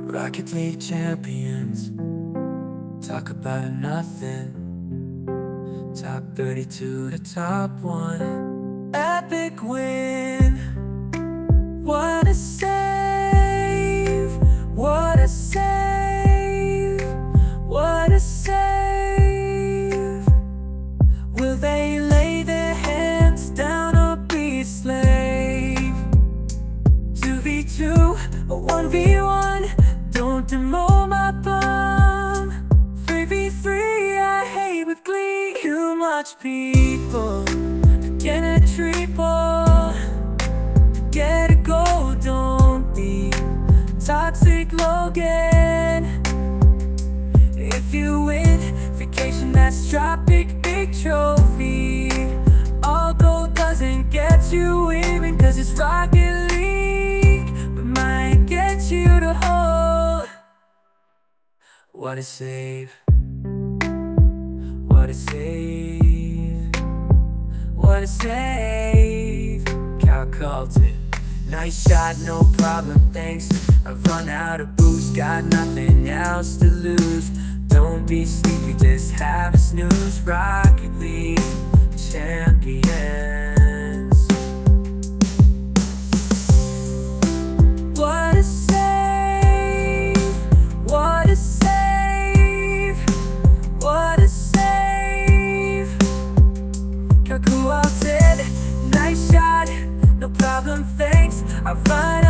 Rocket League champions talk about nothing. Top 32 to top 1. Epic win. What a save. What a save. What a save. Will they lay their hands down or be a slave? 2v2 or 1v1, don't demote my bum. 3v3 I hate with glee. Too much people to get a triple, get a goal, don't be toxic Logan. If you win, vacation that's tropic, big trophy. Although doesn't get you even, cause it's Rocket League, but might get you to hold. What a save. What a save. What a save. Cal called it. Nice shot, no problem, thanks. I've run out of boost, got nothing else to lose. Don't be sleepy, just have a snooze. Rocket League champions. What a save. What a save. What a save. Kaku out it. Nice shot, no problem, thanks. I run